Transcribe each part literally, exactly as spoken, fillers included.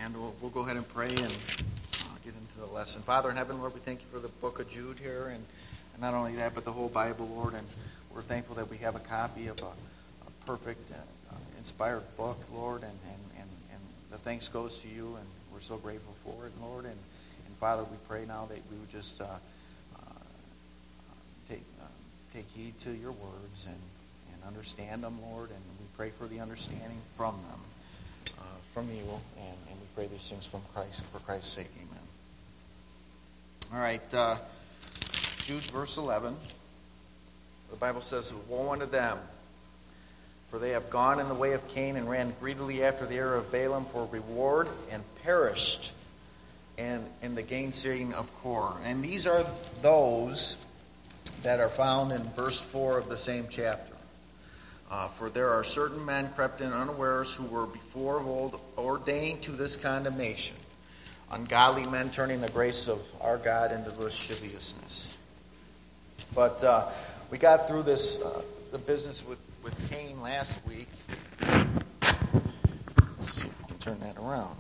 And we'll, we'll go ahead and pray and uh, get into the lesson. Father in heaven, Lord, we thank you for the book of Jude here. And, and not only that, but the whole Bible, Lord. And we're thankful that we have a copy of a, a perfect, uh, inspired book, Lord. And, and, and, and the thanks goes to you. And we're so grateful for it, Lord. And, and Father, we pray now that we would just uh, uh, take, uh, take heed to your words and, and understand them, Lord. And we pray for the understanding from them. Uh, from you, and, and we pray these things from Christ, for Christ's sake, amen. All right, uh, Jude verse eleven. The Bible says, "Woe unto them, for they have gone in the way of Cain and ran greedily after the error of Balaam for reward, and perished in, in the gainsaying of Kor." And these are those that are found in verse four of the same chapter. Uh, for there are certain men crept in unawares who were before of old ordained to this condemnation, ungodly men turning the grace of our God into lasciviousness. But uh, we got through this, uh, the business with, with Cain last week. Let's see if we can turn that around.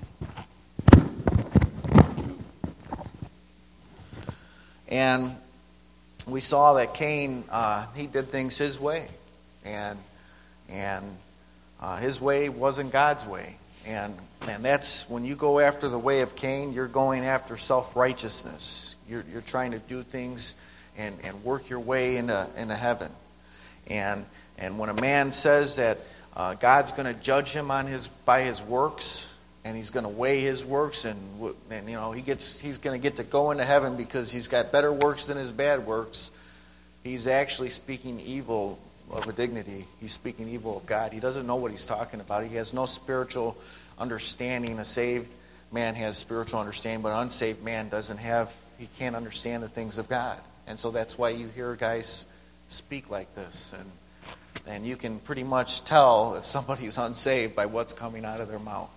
And we saw that Cain, uh, he did things his way. And And uh, his way wasn't God's way. And and that's when you go after the way of Cain, you're going after self-righteousness. You're you're trying to do things and, and work your way into, into heaven. And and when a man says that uh, God's going to judge him on his by his works, and he's going to weigh his works, and and you know he gets he's going to get to go into heaven because he's got better works than his bad works, he's actually speaking evil of a dignity. He's speaking evil of God. He doesn't know what he's talking about. He has no spiritual understanding. A saved man has spiritual understanding, but an unsaved man doesn't have, he can't understand the things of God. And so that's why you hear guys speak like this. And and you can pretty much tell if somebody's unsaved by what's coming out of their mouth.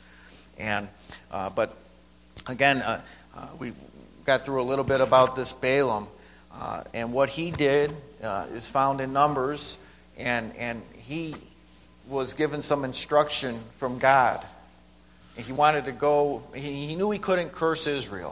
And uh, but again, uh, uh, we got through a little bit about this Balaam. Uh, and what he did uh, is found in Numbers, and and he was given some instruction from God. And he wanted to go. He, he knew he couldn't curse Israel.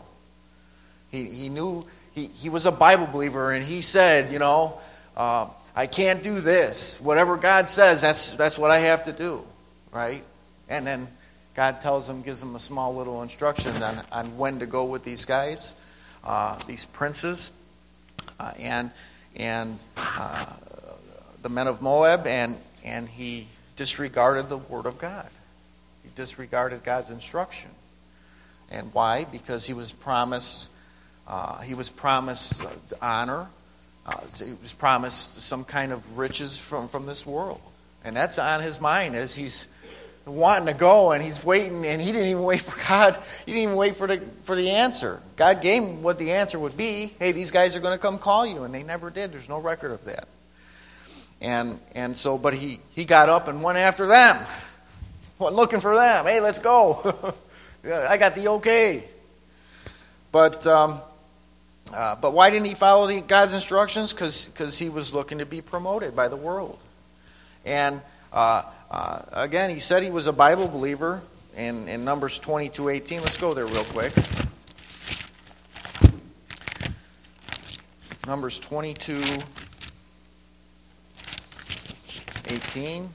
He he knew he, he was a Bible believer, and he said, you know, uh, I can't do this. Whatever God says, that's that's what I have to do, right? And then God tells him, gives him a small little instruction on on when to go with these guys, uh, these princes. Uh, and and uh, the men of Moab, and, and he disregarded the word of God. He disregarded God's instruction. And why? Because he was promised uh, he was promised honor. Uh, he was promised some kind of riches from, from this world. And that's on his mind as he's wanting to go, and he's waiting, and he didn't even wait for God. He didn't even wait for the for the answer. God gave him what the answer would be. Hey, these guys are going to come call you, and they never did. There's no record of that. And and so, but he he got up and went after them. Went looking for them. Hey, let's go. I got the okay. But um, uh, but why didn't he follow the, God's instructions? Because because he was looking to be promoted by the world. And uh, Uh, again, he said he was a Bible believer in, in Numbers twenty-two eighteen. Let's go there real quick. Numbers twenty-two eighteen.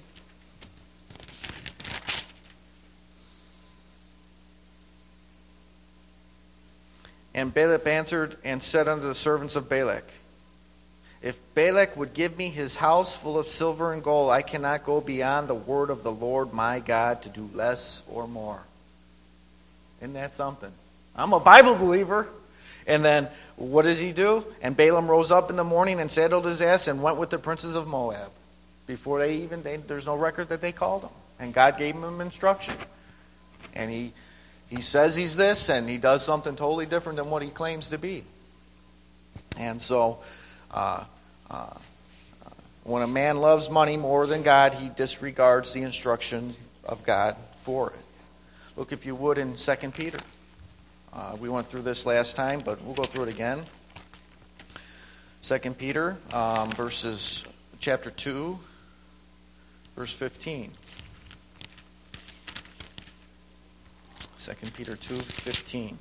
And Balak answered and said unto the servants of Balak, if Balak would give me his house full of silver and gold, I cannot go beyond the word of the Lord my God to do less or more. Isn't that something? I'm a Bible believer. And then what does he do? And Balaam rose up in the morning and saddled his ass and went with the princes of Moab. Before they even, they, there's no record that they called him. And God gave him instruction. And he he says he's this, and he does something totally different than what he claims to be. And so... Uh, uh, when a man loves money more than God, he disregards the instructions of God for it. Look, if you would, in Second Peter. Uh, we went through this last time, but we'll go through it again. Second Peter, um, verses chapter two, verse fifteen. Second Peter two fifteen.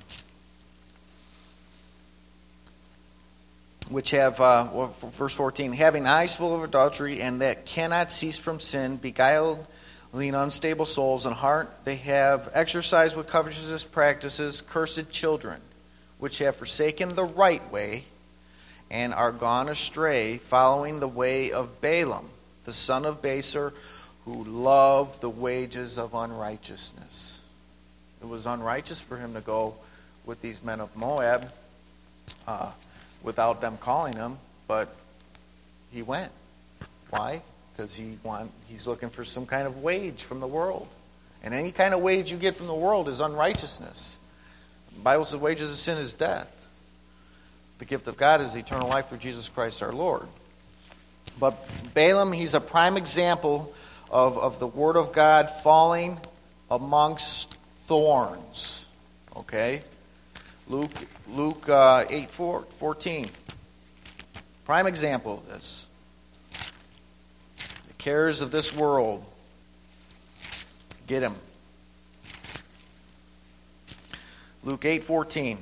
Which have, uh, well, verse fourteen, having eyes full of adultery, and that cannot cease from sin, beguiled, lean, unstable souls, and heart they have exercised with covetous practices, cursed children, which have forsaken the right way, and are gone astray, following the way of Balaam, the son of Beser, who loved the wages of unrighteousness. It was unrighteous for him to go with these men of Moab, uh, without them calling him, but he went. Why? Because he want, he's looking for some kind of wage from the world. And any kind of wage you get from the world is unrighteousness. The Bible says wages of sin is death. The gift of God is eternal life through Jesus Christ our Lord. But Balaam, he's a prime example of, of the Word of God falling amongst thorns. Okay? Luke Luke uh, eight fourteen. Prime example of this. The cares of this world get him. Luke eight fourteen.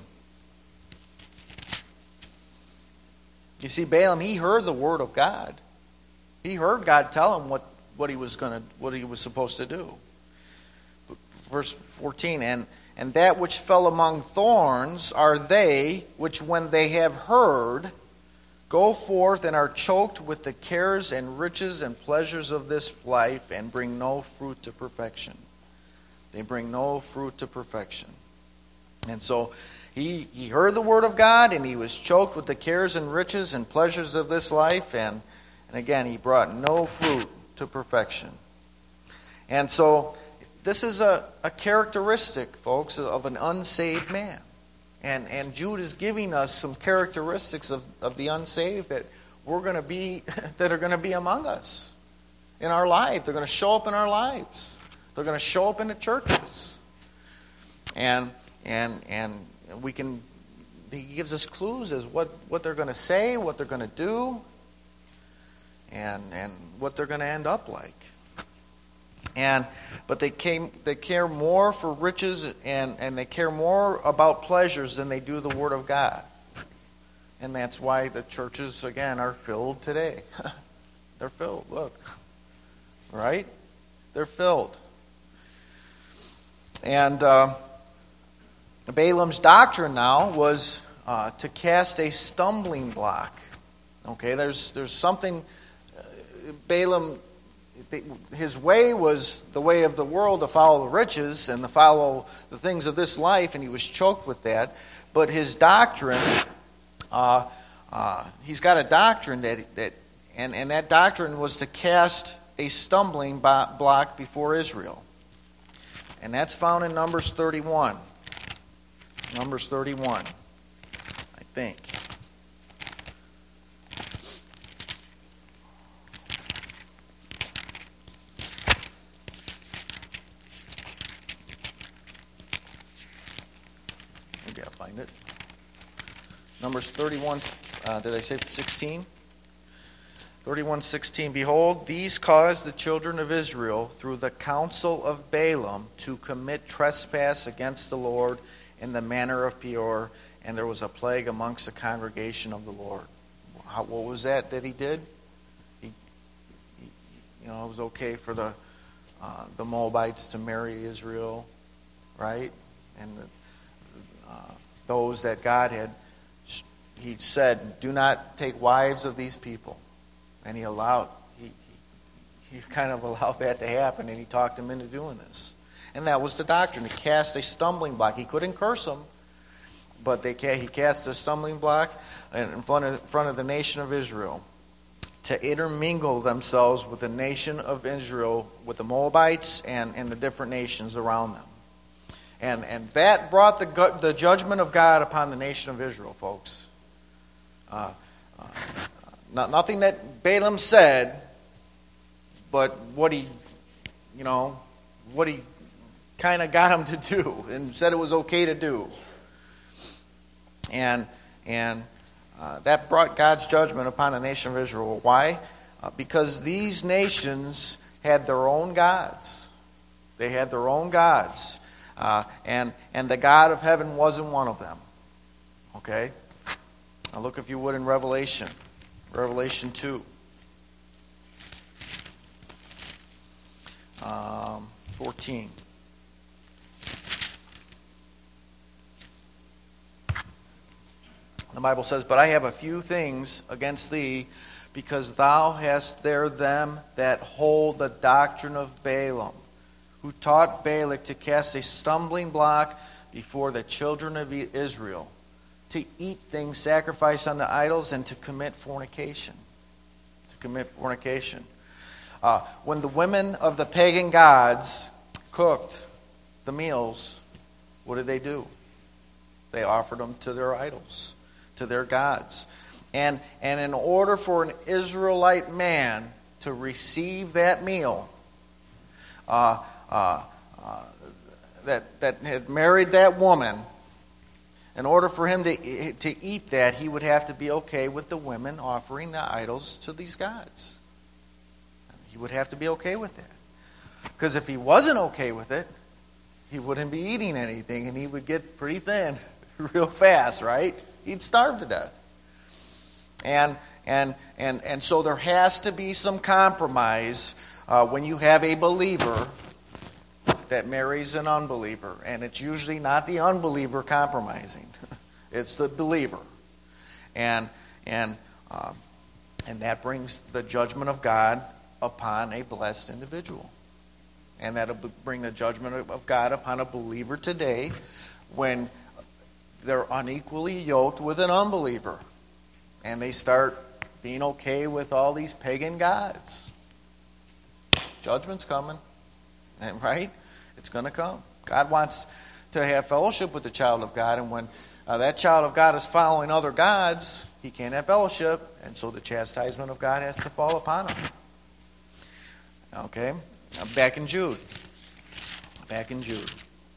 You see, Balaam, he heard the word of God. He heard God tell him what, what he was gonna what he was supposed to do. Verse fourteen, and And that which fell among thorns are they which, when they have heard, go forth and are choked with the cares and riches and pleasures of this life, and bring no fruit to perfection. They bring no fruit to perfection. And so he, he heard the word of God, and he was choked with the cares and riches and pleasures of this life, and, and again, he brought no fruit to perfection. And so this is a, a characteristic, folks, of an unsaved man. And and Jude is giving us some characteristics of, of the unsaved that we're going to be that are going to be among us in our life. They're going to show up in our lives. They're going to show up in the churches. And and and we can he gives us clues as what, what they're going to say, what they're going to do, and and what they're going to end up like. And but they came they care more for riches and, and they care more about pleasures than they do the Word of God. And that's why the churches, again, are filled today. They're filled, look. Right? They're filled. And uh, Balaam's doctrine now was uh, to cast a stumbling block. Okay, there's there's something uh, Balaam. His way was the way of the world, to follow the riches and to follow the things of this life, and he was choked with that. But his doctrine, uh, uh, he's got a doctrine that that, and, and that doctrine was to cast a stumbling block before Israel, and that's found in Numbers thirty-one. Numbers thirty-one, I think. Find it. Numbers thirty-one, uh, did I say sixteen? thirty-one sixteen. Behold, these caused the children of Israel through the counsel of Balaam to commit trespass against the Lord in the manner of Peor, and there was a plague amongst the congregation of the Lord. How, what was that that he did? He, he, you know, it was okay for the uh, the Moabites to marry Israel, right? And the, uh, those that God had, he said, do not take wives of these people. And he allowed, he, he, he kind of allowed that to happen, and he talked them into doing this. And that was the doctrine, to cast a stumbling block. He couldn't curse them, but they he cast a stumbling block in front of, in front of the nation of Israel to intermingle themselves with the nation of Israel, with the Moabites and, and the different nations around them. And and that brought the the judgment of God upon the nation of Israel, folks. Uh, uh, not, nothing that Balaam said, but what he, you know, what he kind of got him to do, and said it was okay to do. And and uh, that brought God's judgment upon the nation of Israel. Why? Uh, because these nations had their own gods. They had their own gods. Uh, and, and the God of heaven wasn't one of them. Okay? Now look, if you would, in Revelation. Revelation two. Um, fourteen. The Bible says, "But I have a few things against thee, because thou hast there them that hold the doctrine of Balaam, who taught Balak to cast a stumbling block before the children of Israel, to eat things sacrificed unto idols, and to commit fornication." To commit fornication. Uh, when the women of the pagan gods cooked the meals, what did they do? They offered them to their idols, to their gods. And, and in order for an Israelite man to receive that meal, uh, uh, uh, that, that had married that woman, in order for him to, to eat that, he would have to be okay with the women offering the idols to these gods. He would have to be okay with that. Because if he wasn't okay with it, he wouldn't be eating anything, and he would get pretty thin real fast, right? He'd starve to death. And and and and so there has to be some compromise uh, when you have a believer that marries an unbeliever, and it's usually not the unbeliever compromising; it's the believer, and and uh, and that brings the judgment of God upon a blessed individual, and that'll bring the judgment of God upon a believer today when they're unequally yoked with an unbeliever. And they start being okay with all these pagan gods. Judgment's coming. And right? It's going to come. God wants to have fellowship with the child of God. And when uh, that child of God is following other gods, he can't have fellowship. And so the chastisement of God has to fall upon him. Okay? Now back in Jude. Back in Jude.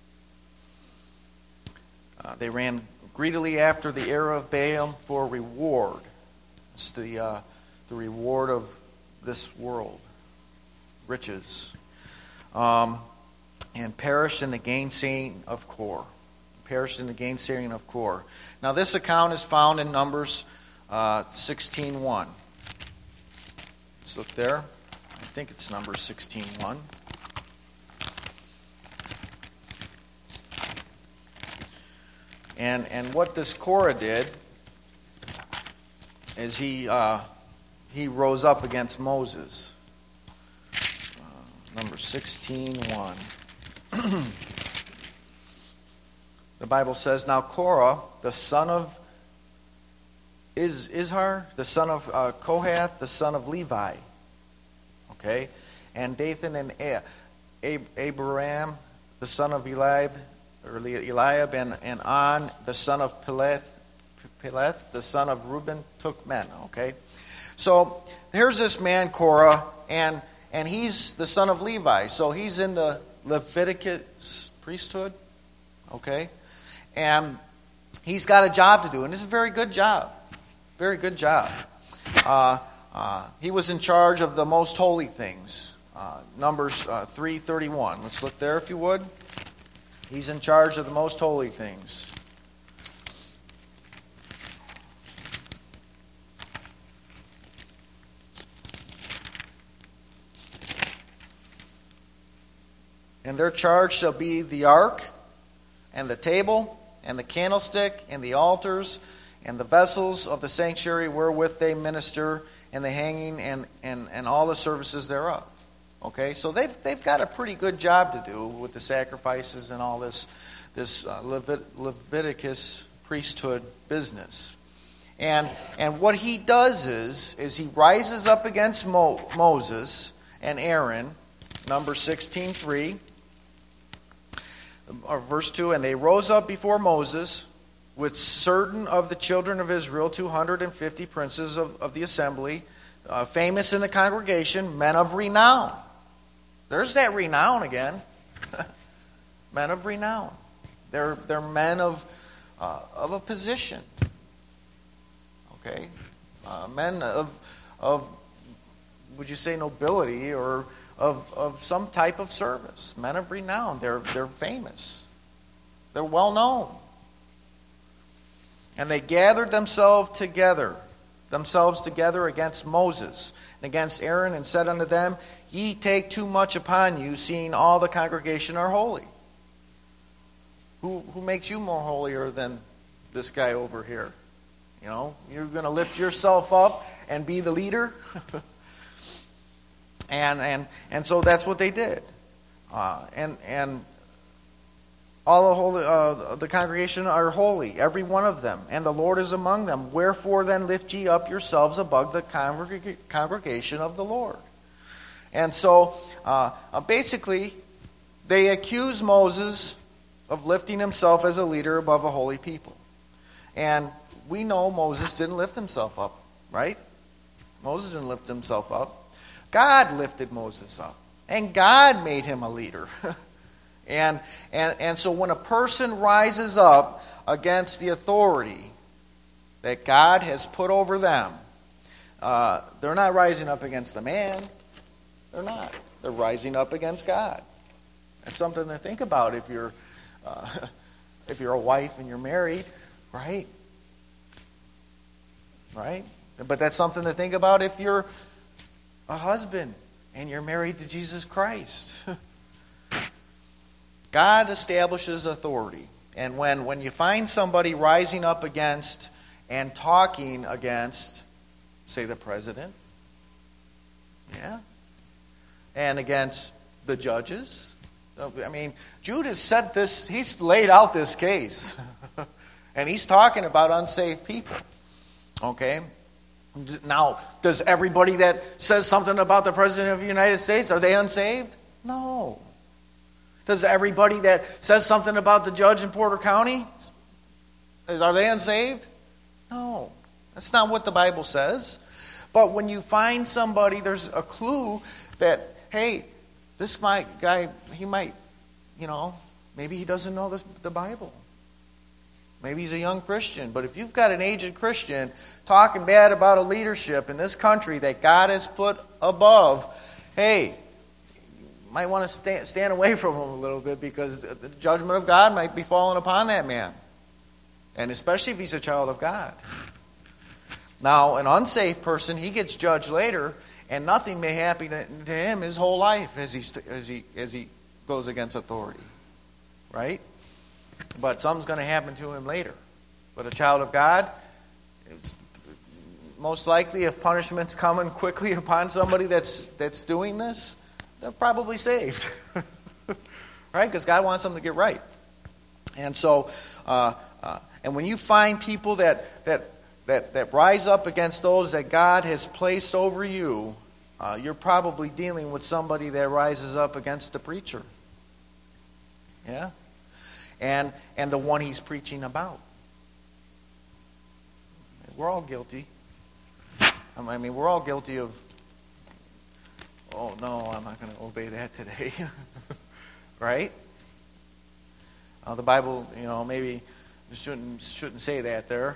Uh, they ran greedily after the heir of Balaam for reward. It's the uh, the reward of this world, riches, um, and perished in the gainsaying of Kor. Perished in the gainsaying of Kor. Now this account is found in Numbers uh, sixteen one. Let's look there. I think it's Numbers sixteen one. And and what this Korah did is he uh, he rose up against Moses. Uh, number sixteen one. The Bible says, "Now Korah, the son of Iz, Izhar, the son of uh, Kohath, the son of Levi." Okay? "And Dathan and A- Ab- Abiram, the son of Eliab, or Eliab, and, and On, the son of Peleth, Peleth, the son of Reuben, took men." Okay? So, here's this man, Korah, and, and he's the son of Levi. So, he's in the Leviticus priesthood. Okay? And he's got a job to do, and it's a very good job. Very good job. Uh, uh, he was in charge of the most holy things. Uh, Numbers uh, three thirty-one. Let's look there if you would. He's in charge of the most holy things. "And their charge shall be the ark, and the table, and the candlestick, and the altars, and the vessels of the sanctuary wherewith they minister, and the hanging, and, and, and all the services thereof." Okay, so they've they've got a pretty good job to do with the sacrifices and all this this uh, Levit- Leviticus priesthood business. And and what he does is is he rises up against Mo- Moses and Aaron, Numbers sixteen three, or verse two, "And they rose up before Moses with certain of the children of Israel, two hundred fifty princes of, of the assembly, uh, famous in the congregation, men of renown." There's that renown again. Men of renown. They're they're men of uh, of a position. Okay, uh, men of of would you say nobility or of of some type of service? Men of renown. They're they're famous. They're well known. And they gathered themselves together, themselves together against Moses and against Aaron, and said unto them, Ye take too much upon you, seeing all the congregation are holy. Who, who makes you more holier than this guy over here? You know, you're going to lift yourself up and be the leader? and and and so that's what they did. Uh, and and all the holy, uh, the congregation are holy, every one of them, and the Lord is among them. Wherefore then lift ye up yourselves above the congreg- congregation of the Lord. And so, uh, uh, basically, they accuse Moses of lifting himself as a leader above a holy people. And we know Moses didn't lift himself up, right? Moses didn't lift himself up. God lifted Moses up. And God made him a leader. and, and, and so when a person rises up against the authority that God has put over them, uh, they're not rising up against the man. They're not. They're rising up against God. That's something to think about if you're uh, if you're a wife and you're married, right? Right? But that's something to think about if you're a husband and you're married to Jesus Christ. God establishes authority. And when, when you find somebody rising up against and talking against, say, the president, yeah, and against the judges, I mean, Jude has said this, he's laid out this case. And he's talking about unsaved people. Okay? Now, does everybody that says something about the President of the United States, are they unsaved? No. Does everybody that says something about the judge in Porter County, are they unsaved? No. That's not what the Bible says. But when you find somebody, there's a clue that, hey, this might, guy, he might, you know, maybe he doesn't know this, the Bible. Maybe he's a young Christian. But if you've got an aged Christian talking bad about a leadership in this country that God has put above, hey, you might want to stand, stand away from him a little bit, because the judgment of God might be falling upon that man. And especially if he's a child of God. Now, an unsaved person, he gets judged later, and nothing may happen to him his whole life as he as he as he goes against authority, right? But something's going to happen to him later. But a child of God, it's most likely, if punishment's coming quickly upon somebody that's that's doing this, they're probably saved, right? Because God wants them to get right. And so, uh, uh, and when you find people that that that that rise up against those that God has placed over you, Uh, you're probably dealing with somebody that rises up against the preacher. Yeah? And and the one he's preaching about. We're all guilty. I mean, we're all guilty of, oh, no, I'm not going to obey that today. Right? Uh, the Bible, you know, maybe shouldn't, shouldn't say that there.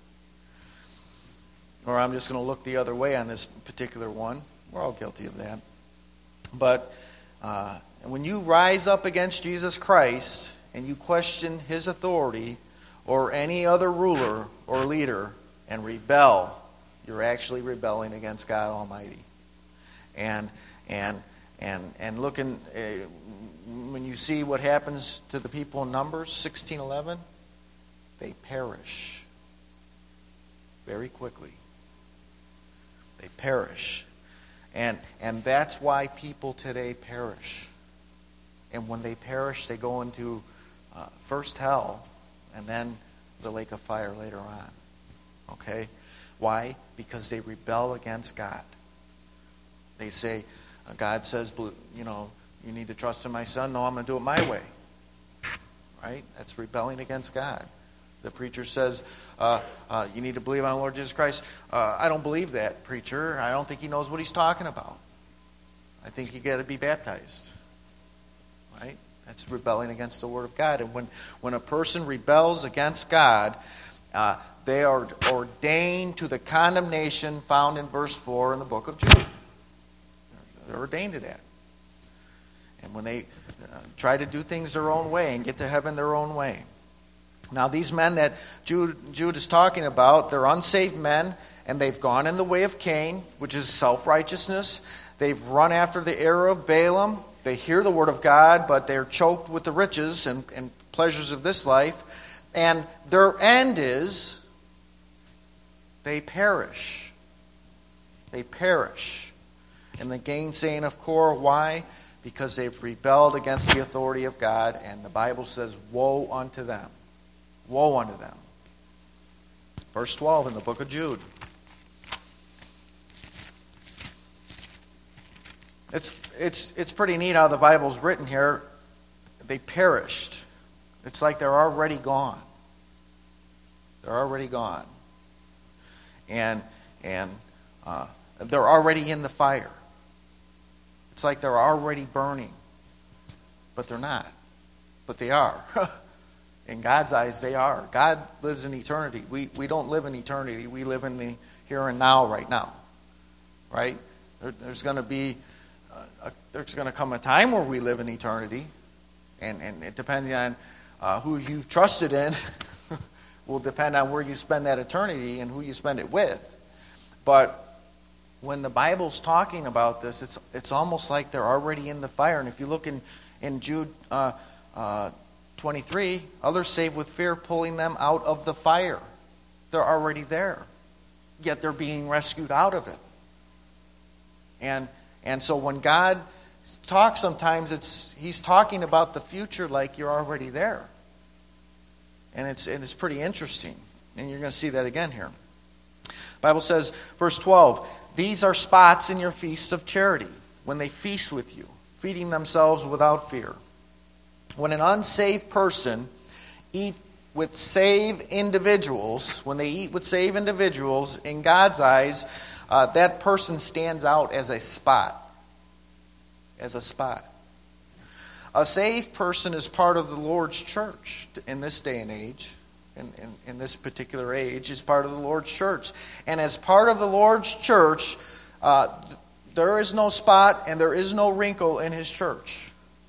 Or I'm just going to look the other way on this particular one. We're all guilty of that. But uh, when you rise up against Jesus Christ and you question his authority or any other ruler or leader and rebel, you're actually rebelling against God Almighty. And and and and looking, uh, when you see what happens to the people in Numbers sixteen eleven, they perish very quickly. They perish. And and that's why people today perish. And when they perish, they go into uh, first hell and then the lake of fire later on. Okay? Why? Because they rebel against God. They say, uh, God says, you know, you need to trust in my son. No, I'm going to do it my way. Right? That's rebelling against God. The preacher says, uh, uh, you need to believe on the Lord Jesus Christ. Uh, I don't believe that, preacher. I don't think he knows what he's talking about. I think you got to be baptized. Right? That's rebelling against the Word of God. And when, when a person rebels against God, uh, they are ordained to the condemnation found in verse four in the book of Jude. They're ordained to that. And when they uh, try to do things their own way and get to heaven their own way. Now these men that Jude, Jude is talking about, they're unsaved men, and they've gone in the way of Cain, which is self-righteousness. They've run after the error of Balaam. They hear the word of God, but they're choked with the riches and, and pleasures of this life. And their end is they perish. They perish. In the gainsaying of Korah, why? Because they've rebelled against the authority of God, and the Bible says, woe unto them. Woe unto them. Verse twelve in the book of Jude. It's it's it's pretty neat how the Bible's written here. They perished. It's like they're already gone. They're already gone. And and uh, they're already in the fire. It's like they're already burning. But they're not. But they are. In God's eyes, they are. God lives in eternity. We we don't live in eternity. We live in the here and now, right now. Right? There, there's going to be, uh, a, there's going to come a time where we live in eternity, and and it depends on uh, who you've trusted in. Will depend on where you spend that eternity and who you spend it with. But when the Bible's talking about this, it's it's almost like they're already in the fire. And if you look in in Jude Uh, uh, twenty-three, others saved with fear, pulling them out of the fire. They're already there, yet they're being rescued out of it. And and so when God talks, sometimes it's He's talking about the future like you're already there, and it's and it's pretty interesting. And you're going to see that again here. The Bible says, verse twelve, these are spots in your feasts of charity when they feast with you, feeding themselves without fear. When an unsaved person eat with saved individuals, when they eat with saved individuals, in God's eyes, uh, that person stands out as a spot. As a spot. A saved person is part of the Lord's church in this day and age. In, in, in this particular age, is part of the Lord's church. And as part of the Lord's church, uh, there is no spot and there is no wrinkle in His church.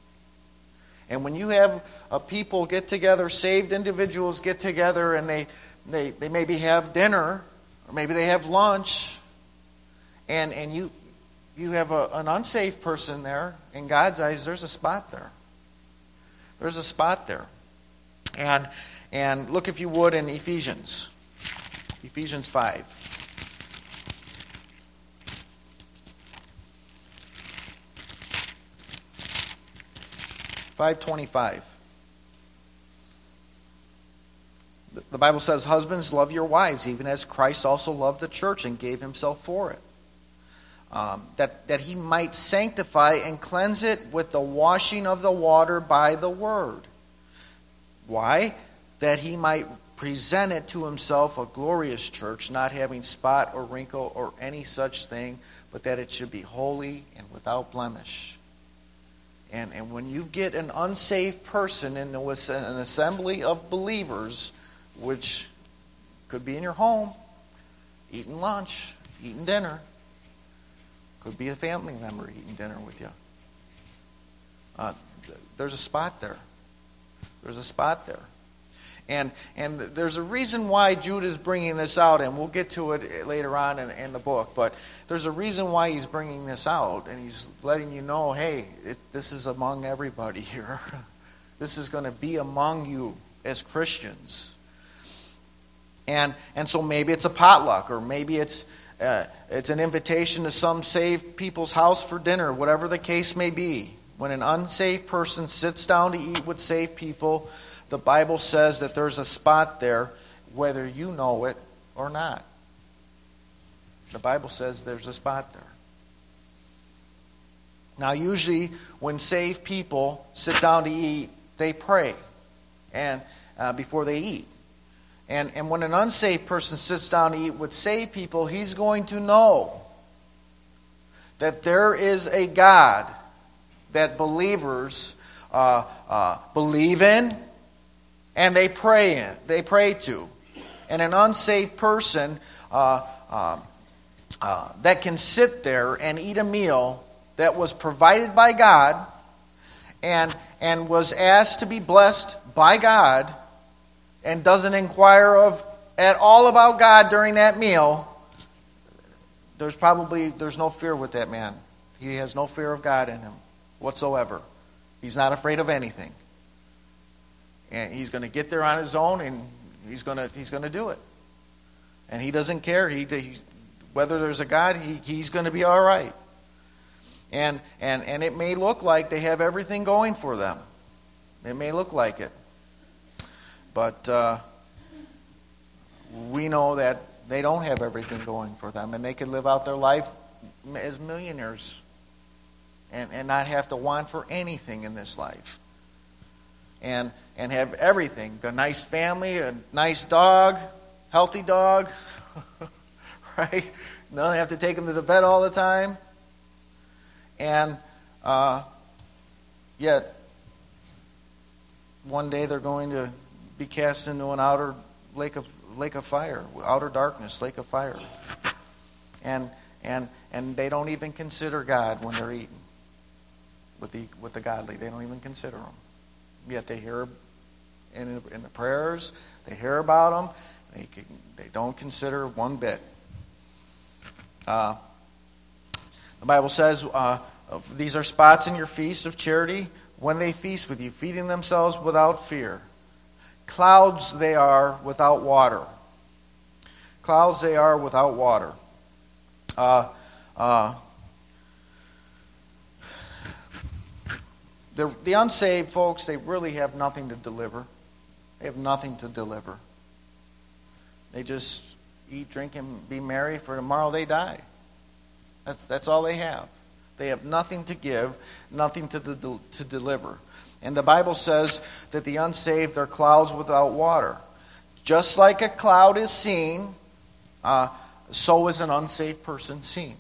And when you have a people get together, saved individuals get together, and they, they, they maybe have dinner, or maybe they have lunch, and, and you you have a, an unsaved person there, in God's eyes, there's a spot there. There's a spot there. And and look, if you would, in Ephesians. Ephesians five. five twenty-five. The Bible says, husbands, love your wives, even as Christ also loved the church and gave Himself for it. Um, that, that He might sanctify and cleanse it with the washing of the water by the word. Why? That He might present it to Himself a glorious church, not having spot or wrinkle or any such thing, but that it should be holy and without blemish. And and when you get an unsaved person in an assembly of believers, which could be in your home, eating lunch, eating dinner, could be a family member eating dinner with you. Uh, there's a spot there. There's a spot there. And and there's a reason why Jude is bringing this out, and we'll get to it later on in, in the book. But there's a reason why he's bringing this out, and he's letting you know, hey, it, this is among everybody here. This is going to be among you as Christians. And and so maybe it's a potluck, or maybe it's uh, it's an invitation to some saved people's house for dinner, whatever the case may be. When an unsaved person sits down to eat with saved people, the Bible says that there's a spot there, whether you know it or not. The Bible says there's a spot there. Now, usually when saved people sit down to eat, they pray and uh, before they eat. And, and when an unsaved person sits down to eat with saved people, he's going to know that there is a God that believers uh, uh, believe in, and they pray in, they pray to. And an unsaved person uh, uh, uh, that can sit there and eat a meal that was provided by God, and and was asked to be blessed by God and doesn't inquire of at all about God during that meal, there's probably there's no fear with that man. He has no fear of God in him whatsoever. He's not afraid of anything. And he's going to get there on his own, and he's going to he's going to do it. And he doesn't care. He he's, whether there's a God, he, he's going to be all right. And and and it may look like they have everything going for them. It may look like it, but uh, we know that they don't have everything going for them, and they can live out their life as millionaires and, and not have to want for anything in this life. And and have everything. A nice family, a nice dog, healthy dog, right? Don't have to take them to the vet all the time. And uh, yet, one day they're going to be cast into an outer lake of lake of fire, outer darkness, lake of fire. And and and they don't even consider God when they're eating with the with the godly. They don't even consider Him. Yet they hear in in the prayers, they hear about Him. They can, they don't consider one bit. Uh, the Bible says uh, these are spots in your feasts of charity when they feast with you, feeding themselves without fear. Clouds they are without water. Clouds they are without water. Uh, uh, the, the unsaved folks, they really have nothing to deliver. They have nothing to deliver. They just eat, drink, and be merry, for tomorrow they die. That's that's all they have. They have nothing to give, nothing to de- to deliver. And the Bible says that the unsaved are clouds without water. Just like a cloud is seen, uh, so is an unsaved person seen.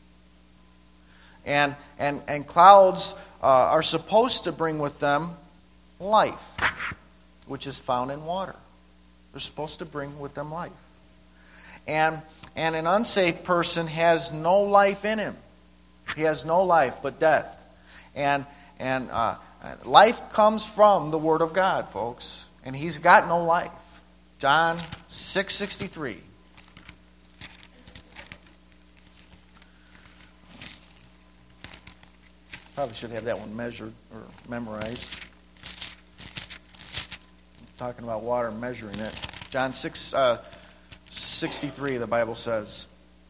And and and clouds uh, are supposed to bring with them life, which is found in water. They're supposed to bring with them life. And and an unsaved person has no life in him. He has no life but death. And and uh, life comes from the Word of God, folks. And he's got no life. John six sixty-three. Probably should have that one measured or memorized. Talking about water and measuring it. John six sixty-three, the Bible says,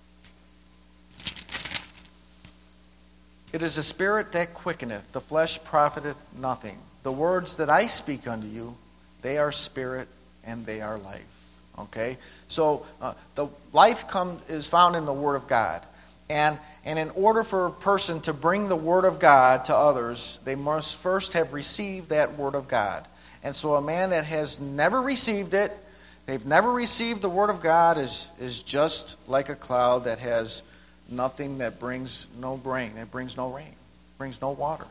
"It is the Spirit that quickeneth, the flesh profiteth nothing. The words that I speak unto you, they are spirit and they are life." Okay? So uh, the life come, is found in the Word of God. And, and in order for a person to bring the Word of God to others, they must first have received that Word of God. And so a man that has never received it, they've never received the Word of God, is, is just like a cloud that has nothing, that brings no rain. It brings no rain. It brings no water.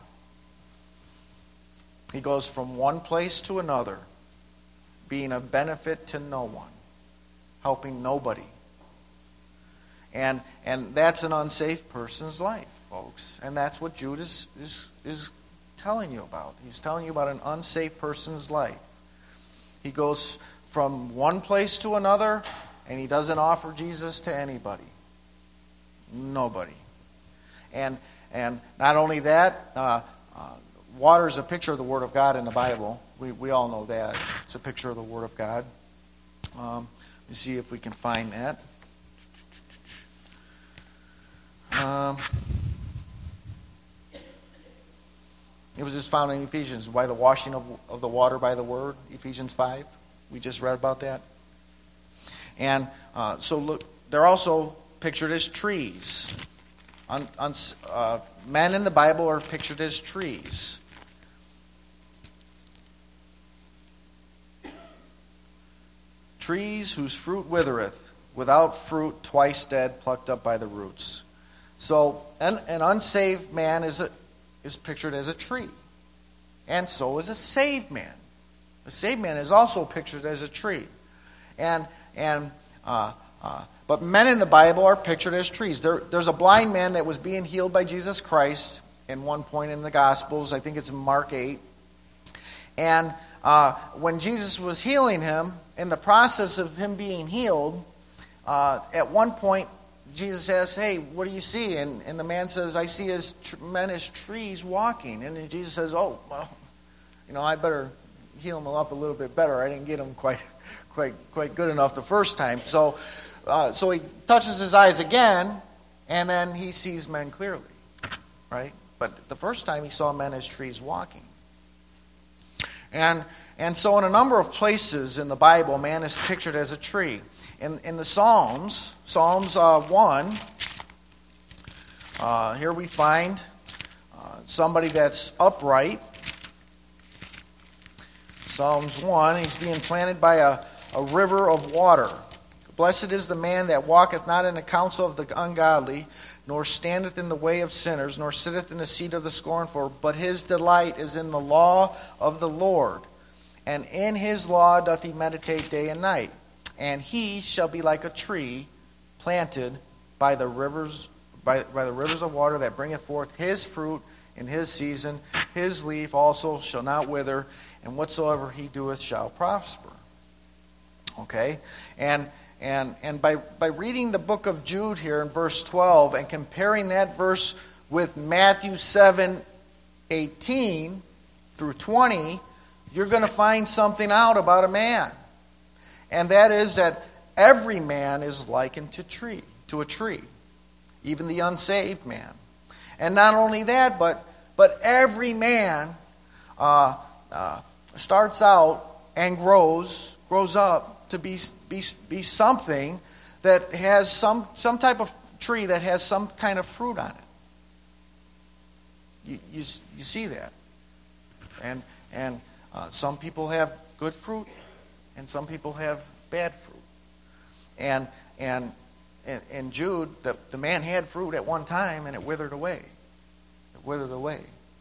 He goes from one place to another, being of benefit to no one, helping nobody. And and that's an unsafe person's life, folks. And that's what Jude is, is, is telling you about. He's telling you about an unsafe person's life. He goes from one place to another, and he doesn't offer Jesus to anybody. Nobody. And and not only that, uh, uh, water is a picture of the Word of God in the Bible. We we all know that. It's a picture of the Word of God. Um, let me see if we can find that. Um, it was just found in Ephesians, by the washing of, of the water by the Word, Ephesians five. We just read about that. And uh, so look, they're also pictured as trees. Un, un, uh, men in the Bible are pictured as trees. Trees whose fruit withereth, without fruit, twice dead, plucked up by the roots. So an, an unsaved man is a, is pictured as a tree. And so is a saved man. A saved man is also pictured as a tree. And and uh, uh, but men in the Bible are pictured as trees. There, there's a blind man that was being healed by Jesus Christ in one point in the Gospels. I think it's in Mark eight. And uh, when Jesus was healing him, in the process of him being healed, uh, at one point Jesus asks, hey, what do you see? And, and the man says, I see as tr- men as trees walking. And then Jesus says, oh, well, you know, I better heal him up a little bit better. I didn't get him quite quite, quite good enough the first time. So, uh, so he touches his eyes again, and then he sees men clearly, right? But the first time he saw men as trees walking. And and so in a number of places in the Bible, man is pictured as a tree. In, in the Psalms, Psalms uh, one, uh, here we find uh, somebody that's upright. Psalms one, he's being planted by a, a river of water. Blessed is the man that walketh not in the counsel of the ungodly, nor standeth in the way of sinners, nor sitteth in the seat of the scornful, but his delight is in the law of the Lord. And in his law doth he meditate day and night. And he shall be like a tree planted by the rivers by, by the rivers of water, that bringeth forth his fruit in his season. His leaf also shall not wither, and whatsoever he doeth shall prosper. Okay? And and and by, by reading the book of Jude here in verse twelve and comparing that verse with Matthew seven eighteen through twenty, you're going to find something out about a man. And that is that every man is likened to tree, to a tree, even the unsaved man. And not only that, but but every man uh, uh, starts out and grows grows up to be be be something that has some some type of tree that has some kind of fruit on it. You you, you see that, and and uh, some people have good fruit. And some people have bad fruit. And and and, and Jude, the, the man had fruit at one time and it withered away. It withered away.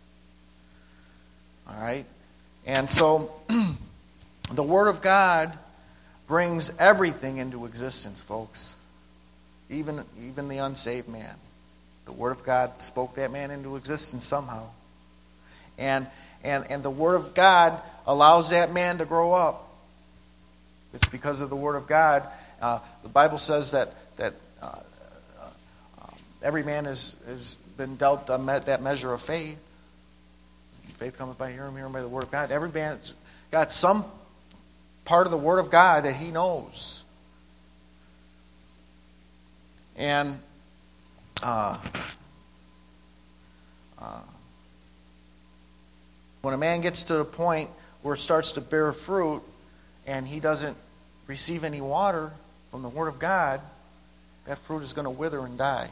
All right? And so the Word of God brings everything into existence, folks. Even, even the unsaved man. The Word of God spoke that man into existence somehow. And and and the Word of God allows that man to grow up. It's because of the Word of God. Uh, the Bible says that that uh, uh, every man has, has been dealt a me- that measure of faith. Faith cometh by hearing, hearing by the Word of God. Every man's got some part of the Word of God that he knows. And uh, uh, when a man gets to the point where it starts to bear fruit, and he doesn't receive any water from the Word of God, that fruit is going to wither and die.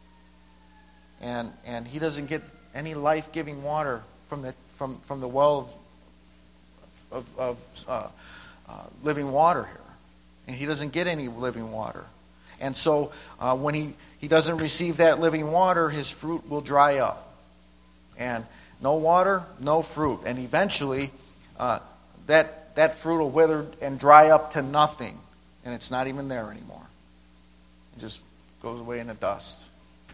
And and he doesn't get any life-giving water from the from, from the well of, of, of uh, uh, living water here. And he doesn't get any living water. And so uh, when he, he doesn't receive that living water, his fruit will dry up. And no water, no fruit. And eventually, uh, that that fruit will wither and dry up to nothing. And it's not even there anymore. It just goes away in the dust.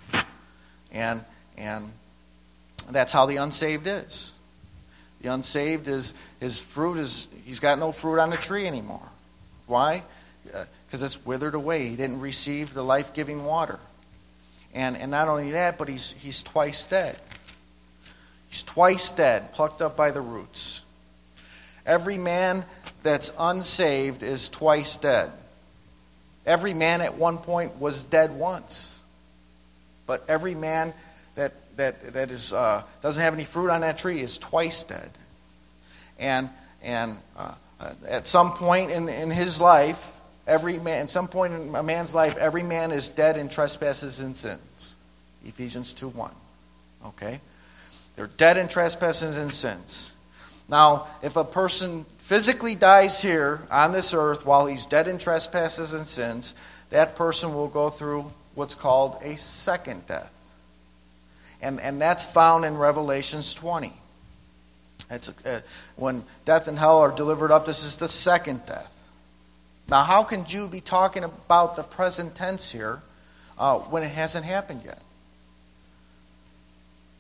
And and that's how the unsaved is. The unsaved is, his fruit is, he's got no fruit on the tree anymore. Why? Because uh, it's withered away. He didn't receive the life-giving water. And and not only that, but he's he's twice dead. He's twice dead, plucked up by the roots. Every man that's unsaved is twice dead. Every man at one point was dead once. But every man that that that is uh, doesn't have any fruit on that tree is twice dead. And and uh, at some point in, in his life, every man at some point in a man's life, every man is dead in trespasses and sins. Ephesians two one. Okay? They're dead in trespasses and sins. Now, if a person physically dies here on this earth while he's dead in trespasses and sins, that person will go through what's called a second death. And and that's found in Revelations twenty. It's uh, when death and hell are delivered up, this is the second death. Now, how can Jude be talking about the present tense here uh, when it hasn't happened yet?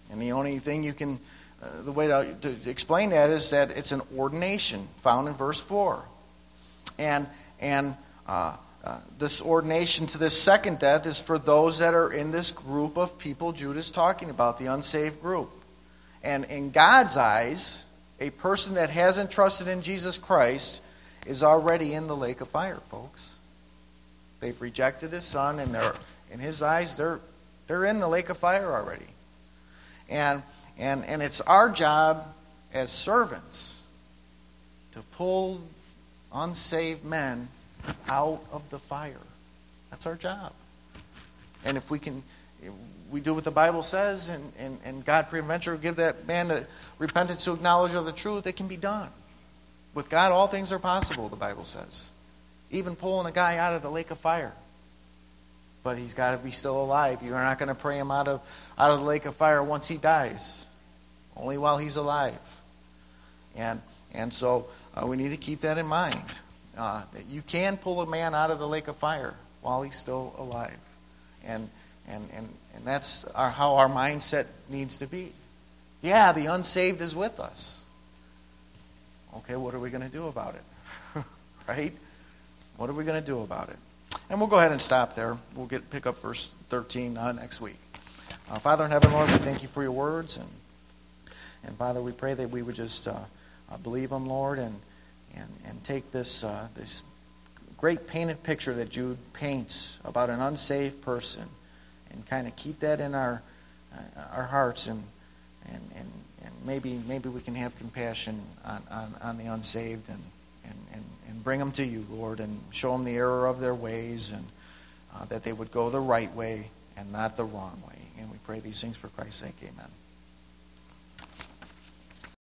And the only thing you can, uh, the way to, to explain that is that it's an ordination found in verse four. And, and uh, uh, this ordination to this second death is for those that are in this group of people Jude is talking about, the unsaved group. And in God's eyes, a person that hasn't trusted in Jesus Christ is already in the lake of fire, folks. They've rejected his son, and they're in his eyes, they're they're in the lake of fire already. And and and it's our job as servants to pull unsaved men out of the fire. That's our job. And if we can, we do what the Bible says, and, and, and God peradventure will give that man the repentance to acknowledge of the truth, it can be done. With God, all things are possible, the Bible says. Even pulling a guy out of the lake of fire. But he's got to be still alive. You're not going to pray him out of, out of the lake of fire once he dies. Only while he's alive. And, and so uh, we need to keep that in mind. Uh, that you can pull a man out of the lake of fire while he's still alive. And and and, and that's our, how our mindset needs to be. Yeah, the unsaved is with us. Okay, what are we going to do about it? Right? What are we going to do about it? And we'll go ahead and stop there. We'll get pick up verse thirteen uh, next week. Uh, Father in heaven, Lord, we thank you for your words. And, and Father, we pray that we would just uh, uh, believe them, Lord, and and, and take this uh, this great painted picture that Jude paints about an unsaved person and kind of keep that in our uh, our hearts, and and, and and maybe maybe we can have compassion on, on, on the unsaved, and, and, and, and bring them to you, Lord, and show them the error of their ways, and uh, that they would go the right way and not the wrong way. And we pray these things for Christ's sake. Amen.